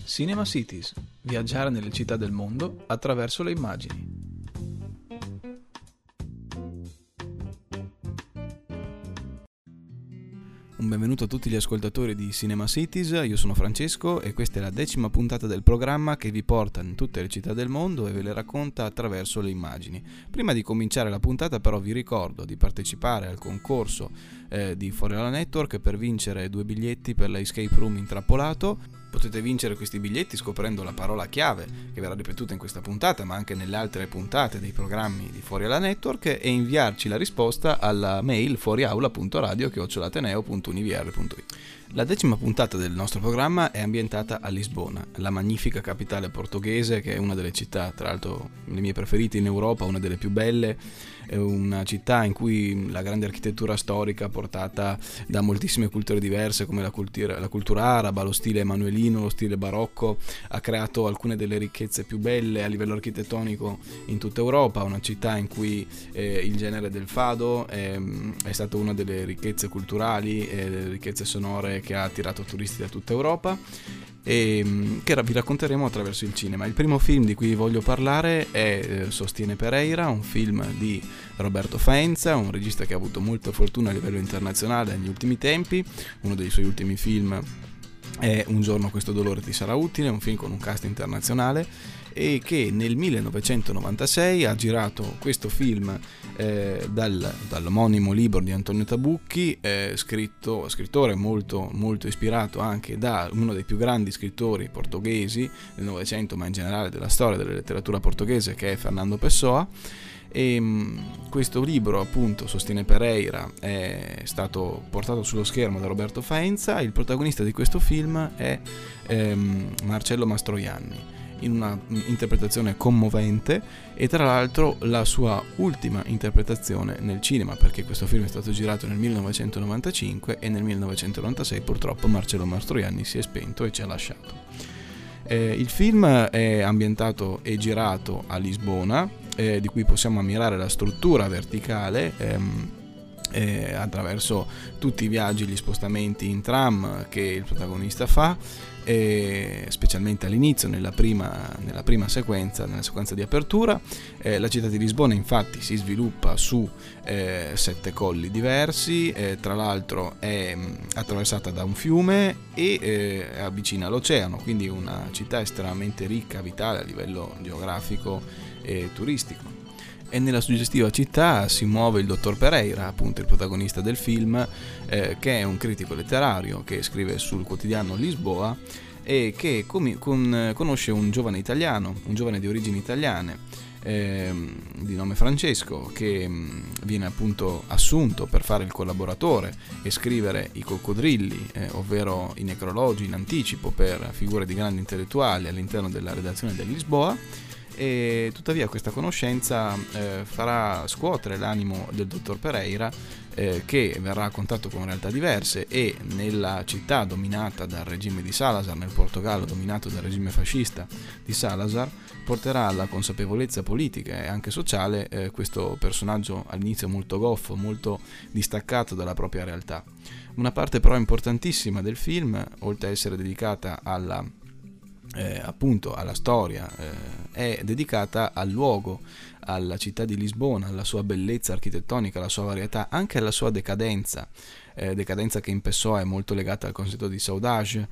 Cinema Cities, viaggiare nelle città del mondo attraverso le immagini. Un benvenuto a tutti gli ascoltatori di Cinema Cities, io sono Francesco e questa è la 10ª puntata del programma che vi porta in tutte le città del mondo e ve le racconta attraverso le immagini. Prima di cominciare la puntata però vi ricordo di partecipare al concorso di Fuori dalla Network per vincere 2 biglietti per la Escape Room Intrappolato. Potete vincere questi biglietti scoprendo la parola chiave che verrà ripetuta in questa puntata ma anche nelle altre puntate dei programmi di Fuori dalla Network e inviarci la risposta alla mail fuoriaula.radio@ateneo.univr.it. La 10ª puntata del nostro programma è ambientata a Lisbona, la magnifica capitale portoghese che è una delle città, tra l'altro le mie preferite in Europa, una delle più belle, è una città in cui la grande architettura storica portata da moltissime culture diverse come la cultura araba, lo stile emanuelino, lo stile barocco, ha creato alcune delle ricchezze più belle a livello architettonico in tutta Europa, una città in cui il genere del fado è stata una delle ricchezze culturali e delle ricchezze sonore che ha attirato turisti da tutta Europa e che vi racconteremo attraverso il cinema. Il primo film di cui voglio parlare è Sostiene Pereira, un film di Roberto Faenza, un regista che ha avuto molta fortuna a livello internazionale negli ultimi tempi. Uno dei suoi ultimi film è Un giorno questo dolore ti sarà utile, un film con un cast internazionale e che nel 1996 ha girato questo film dall'omonimo libro di Antonio Tabucchi, scrittore molto, molto ispirato anche da uno dei più grandi scrittori portoghesi del Novecento, ma in generale della storia della letteratura portoghese, che è Fernando Pessoa. E questo libro, appunto, Sostiene Pereira, è stato portato sullo schermo da Roberto Faenza. Il protagonista di questo film è Marcello Mastroianni, in una interpretazione commovente e tra l'altro la sua ultima interpretazione nel cinema, perché questo film è stato girato nel 1995 e nel 1996 purtroppo Marcello Mastroianni si è spento e ci ha lasciato. Il film è ambientato e girato a Lisbona, di cui possiamo ammirare la struttura verticale attraverso tutti i viaggi, gli spostamenti in tram che il protagonista fa, specialmente all'inizio nella prima sequenza, nella sequenza di apertura. La città di Lisbona infatti si sviluppa su 7 colli diversi, tra l'altro è attraversata da un fiume e è vicina all'oceano, quindi una città estremamente ricca, vitale a livello geografico e turistico. E nella suggestiva città si muove il dottor Pereira, appunto il protagonista del film, che è un critico letterario che scrive sul quotidiano Lisboa e che conosce un giovane italiano, un giovane di origini italiane, di nome Francesco, che viene appunto assunto per fare il collaboratore e scrivere i coccodrilli, ovvero i necrologi in anticipo per figure di grandi intellettuali all'interno della redazione del Lisboa. E tuttavia questa conoscenza farà scuotere l'animo del dottor Pereira, che verrà a contatto con realtà diverse e nella città dominata dal regime di Salazar, nel Portogallo dominato dal regime fascista di Salazar, porterà alla consapevolezza politica e anche sociale questo personaggio all'inizio molto goffo, molto distaccato dalla propria realtà. Una parte però importantissima del film, oltre a essere dedicata appunto alla storia, è dedicata al luogo, alla città di Lisbona, alla sua bellezza architettonica, alla sua varietà, anche alla sua decadenza che in Pessoa è molto legata al concetto di saudade,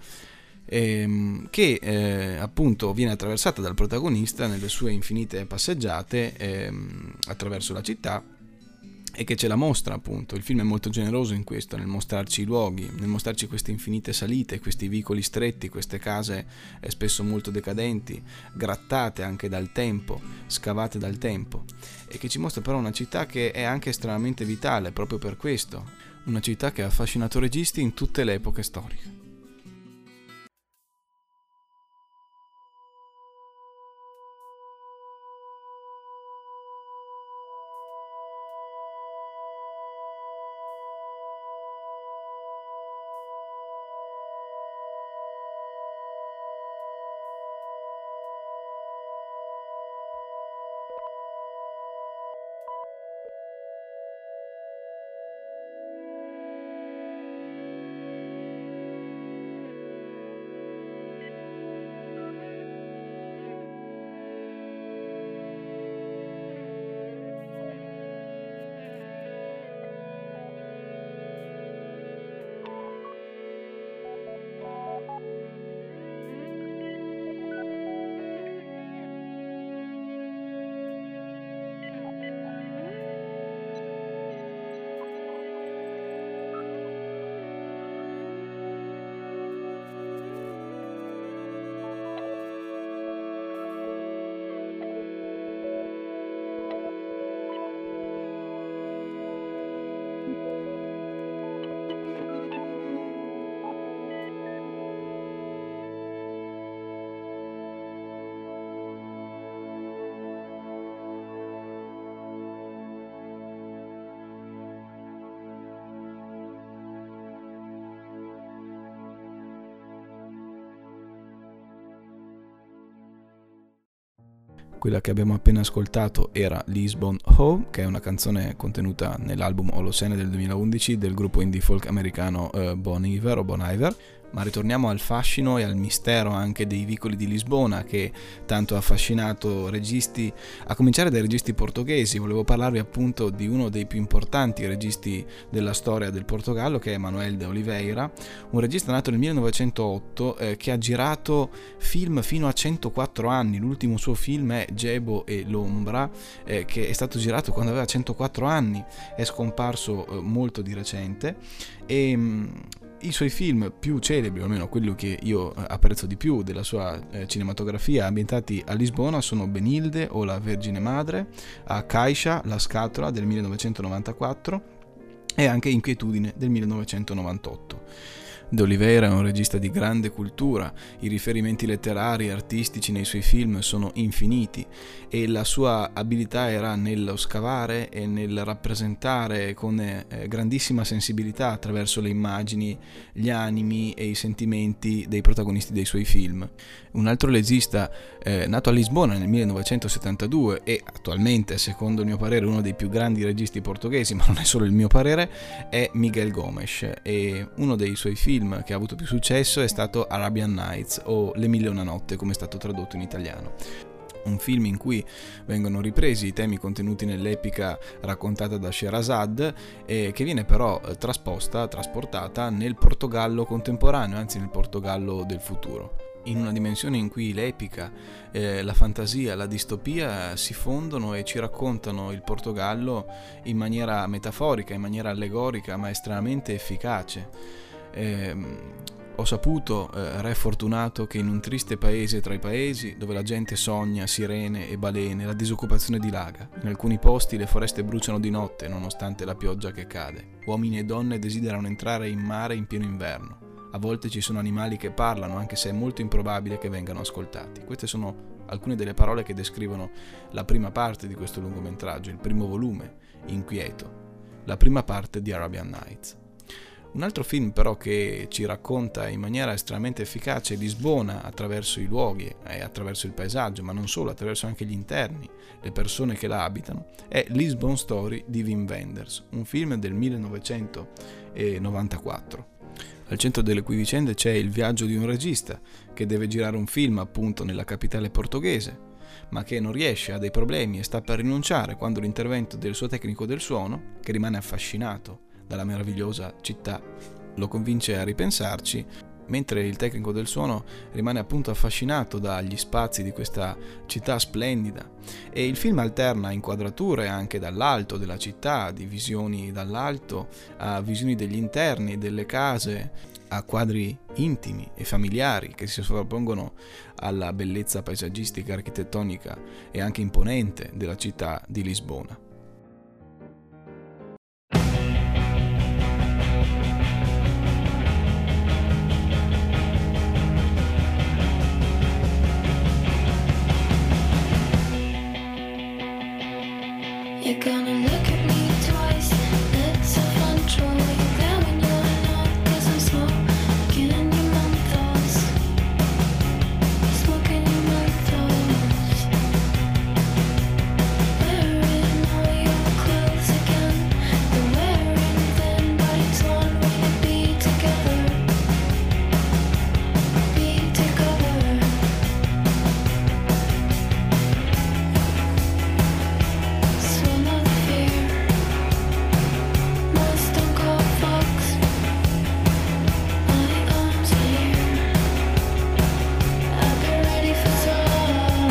che appunto viene attraversata dal protagonista nelle sue infinite passeggiate attraverso la città e che ce la mostra, appunto. Il film è molto generoso in questo, nel mostrarci i luoghi, nel mostrarci queste infinite salite, questi vicoli stretti, queste case spesso molto decadenti, grattate anche dal tempo, scavate dal tempo, e che ci mostra però una città che è anche estremamente vitale proprio per questo, una città che ha affascinato registi in tutte le epoche storiche. Quella che abbiamo appena ascoltato era Lisbon Ho, che è una canzone contenuta nell'album Holocene del 2011 del gruppo indie folk americano Bon Iver. Ma ritorniamo al fascino e al mistero anche dei vicoli di Lisbona, che tanto ha affascinato registi, a cominciare dai registi portoghesi. Volevo parlarvi appunto di uno dei più importanti registi della storia del Portogallo, che è Manuel de Oliveira, un regista nato nel 1908 che ha girato film fino a 104 anni. L'ultimo suo film è Gebo e l'ombra, che è stato girato quando aveva 104 anni, è scomparso molto di recente. E i suoi film più celebri, o almeno quello che io apprezzo di più della sua cinematografia, ambientati a Lisbona, sono Benilde o La Vergine Madre, a Caixa, La Scatola del 1994 e anche Inquietudine del 1998. De Oliveira è un regista di grande cultura, i riferimenti letterari e artistici nei suoi film sono infiniti e la sua abilità era nello scavare e nel rappresentare con grandissima sensibilità attraverso le immagini, gli animi e i sentimenti dei protagonisti dei suoi film. Un altro regista nato a Lisbona nel 1972 e attualmente, secondo il mio parere, uno dei più grandi registi portoghesi, ma non è solo il mio parere, è Miguel Gomes, e uno dei suoi film che ha avuto più successo è stato Arabian Nights o Le Mille e una notte, come è stato tradotto in italiano. Un film in cui vengono ripresi i temi contenuti nell'epica raccontata da Sherazade, che viene però trasportata nel Portogallo contemporaneo, anzi nel Portogallo del futuro, in una dimensione in cui l'epica, la fantasia, la distopia si fondono e ci raccontano il Portogallo in maniera metaforica, in maniera allegorica, ma estremamente efficace. Ho saputo, re fortunato, che in un triste paese tra i paesi, dove la gente sogna sirene e balene, la disoccupazione dilaga. In alcuni posti le foreste bruciano di notte nonostante la pioggia che cade. Uomini e donne desiderano entrare in mare in pieno inverno. A volte ci sono animali che parlano, anche se è molto improbabile che vengano ascoltati. Queste sono alcune delle parole che descrivono la prima parte di questo lungometraggio, il primo volume, Inquieto, la prima parte di Arabian Nights. Un altro film però che ci racconta in maniera estremamente efficace Lisbona attraverso i luoghi e attraverso il paesaggio, ma non solo, attraverso anche gli interni, le persone che la abitano, è Lisbon Story di Wim Wenders, un film del 1994. Al centro delle cui vicende c'è il viaggio di un regista che deve girare un film appunto nella capitale portoghese, ma che non riesce, ha dei problemi e sta per rinunciare quando l'intervento del suo tecnico del suono, che rimane affascinato dalla meravigliosa città, lo convince a ripensarci, mentre il tecnico del suono rimane appunto affascinato dagli spazi di questa città splendida. E il film alterna inquadrature anche dall'alto della città, di visioni dall'alto a visioni degli interni, delle case, a quadri intimi e familiari che si sovrappongono alla bellezza paesaggistica, architettonica e anche imponente della città di Lisbona. You're gonna look at me twice. It's a fun trolley. Then when you're not, 'cause I'm smoking in your menthos. Smoking your menthos. Wearing all your clothes again. You're wearing thin, but it's one way to be together. Be together. Swim of fear. My stone cold fox. My arms are here. I'll be ready for some.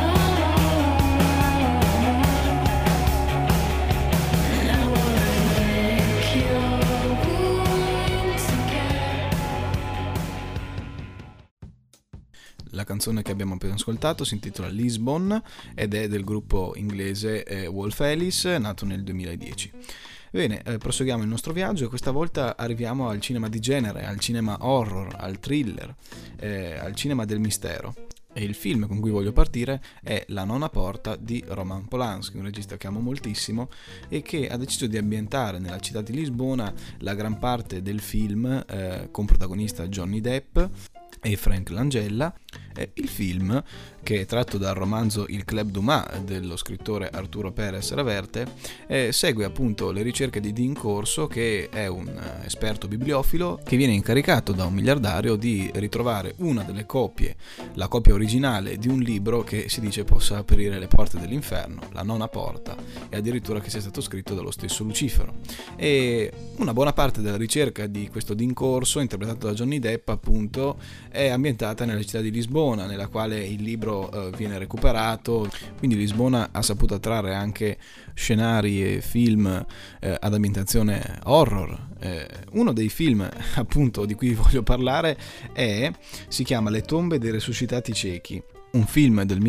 And I wanna lick your wounds again. La canzone che abbiamo appena ascoltato si intitola Lisbon ed è del gruppo inglese Wolf Alice, nato nel 2010. Bene, proseguiamo il nostro viaggio e questa volta arriviamo al cinema di genere, al cinema horror, al thriller, al cinema del mistero. E il film con cui voglio partire è La nona porta di Roman Polanski, un regista che amo moltissimo e che ha deciso di ambientare nella città di Lisbona la gran parte del film con protagonista Johnny Depp e Frank Langella, Il film, che è tratto dal romanzo Il Club Dumas dello scrittore Arturo Pérez Reverte, segue appunto le ricerche di Dean Corso, che è un esperto bibliofilo che viene incaricato da un miliardario di ritrovare una delle copie, la copia originale di un libro che si dice possa aprire le porte dell'inferno, la nona porta, e addirittura che sia stato scritto dallo stesso Lucifero. E una buona parte della ricerca di questo Dean Corso, interpretato da Johnny Depp appunto, è ambientata nella città di Lisbona, nella quale il libro viene recuperato. Quindi Lisbona ha saputo attrarre anche scenari e film ad ambientazione horror. Uno dei film appunto di cui voglio parlare si chiama Le tombe dei resuscitati ciechi, un film del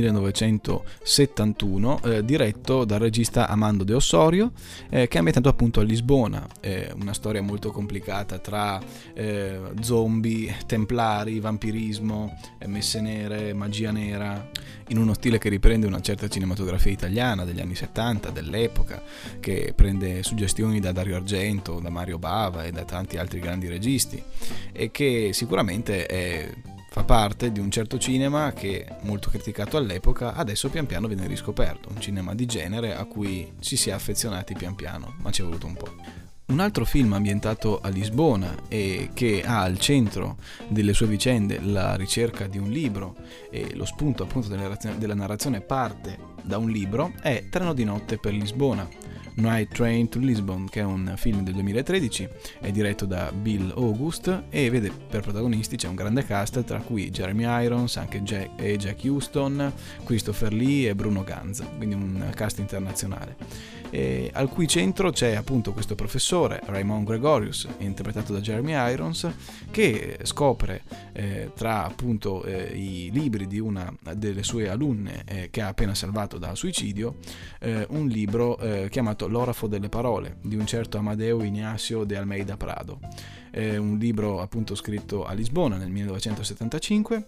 1971 diretto dal regista Amando de Ossorio, che è ambientato appunto a Lisbona. Una storia molto complicata tra zombie, templari, vampirismo, messe nere, magia nera, in uno stile che riprende una certa cinematografia italiana degli anni 70, dell'epoca, che prende suggestioni da Dario Argento, da Mario Bava e da tanti altri grandi registi, e che sicuramente fa parte di un certo cinema che, molto criticato all'epoca, adesso pian piano viene riscoperto, un cinema di genere a cui ci si è affezionati pian piano, ma ci è voluto un po'. Un altro film ambientato a Lisbona e che ha al centro delle sue vicende la ricerca di un libro, e lo spunto appunto della narrazione parte da un libro, è Treno di notte per Lisbona, Night Train to Lisbon, che è un film del 2013, è diretto da Bill August e vede per protagonisti c'è un grande cast, tra cui Jeremy Irons, anche Jack Huston, Christopher Lee e Bruno Ganz, quindi un cast internazionale. Al cui centro c'è appunto questo professore Raymond Gregorius, interpretato da Jeremy Irons, che scopre tra appunto i libri di una delle sue alunne che ha appena salvato dal suicidio, un libro chiamato L'orafo delle parole di un certo Amadeo Ignacio de Almeida Prado, un libro appunto scritto a Lisbona nel 1975,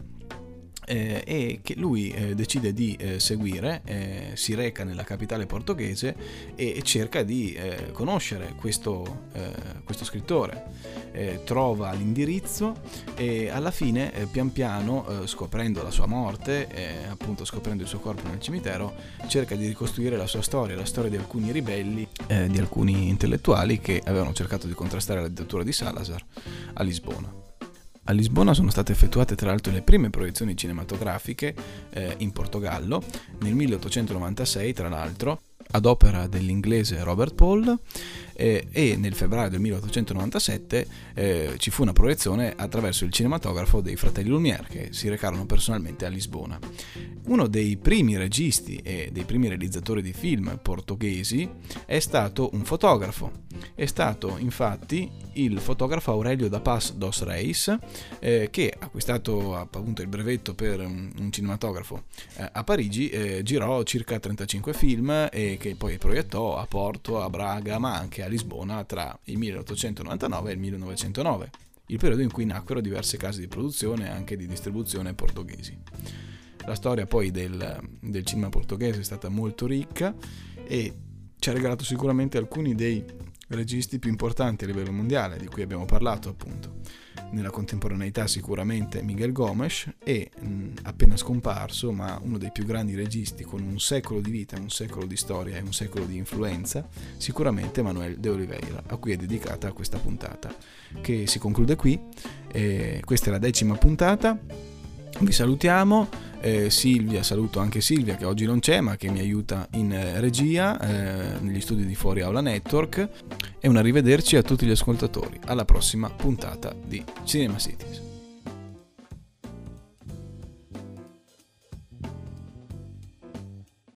e che lui decide di seguire. Si reca nella capitale portoghese e cerca di conoscere questo scrittore. Trova l'indirizzo e alla fine pian piano, scoprendo la sua morte, appunto scoprendo il suo corpo nel cimitero, cerca di ricostruire la sua storia, la storia di alcuni ribelli, di alcuni intellettuali che avevano cercato di contrastare la dittatura di Salazar a Lisbona. A Lisbona sono state effettuate tra l'altro le prime proiezioni cinematografiche in Portogallo nel 1896, tra l'altro, ad opera dell'inglese Robert Paul, e nel febbraio del 1897 ci fu una proiezione attraverso il cinematografo dei fratelli Lumière, che si recarono personalmente a Lisbona. Uno dei primi registi e dei primi realizzatori di film portoghesi è stato un fotografo. È stato infatti il fotografo Aurélio da Paz dos Reis, che ha acquistato appunto il brevetto per un cinematografo a Parigi, girò circa 35 film e che poi proiettò a Porto, a Braga, ma anche a Lisbona tra il 1899 e il 1909, il periodo in cui nacquero diverse case di produzione e anche di distribuzione portoghesi. La storia poi del cinema portoghese è stata molto ricca e ci ha regalato sicuramente alcuni dei registi più importanti a livello mondiale, di cui abbiamo parlato appunto. Nella contemporaneità sicuramente Miguel Gomes e appena scomparso, ma uno dei più grandi registi con un secolo di vita, un secolo di storia e un secolo di influenza, sicuramente Manuel de Oliveira, a cui è dedicata questa puntata, che si conclude qui. Questa è la 10ª puntata. Vi salutiamo. Saluto anche Silvia, che oggi non c'è ma che mi aiuta in regia negli studi di Fuori Aula Network, e un arrivederci a tutti gli ascoltatori. Alla prossima puntata di Cinema Cities.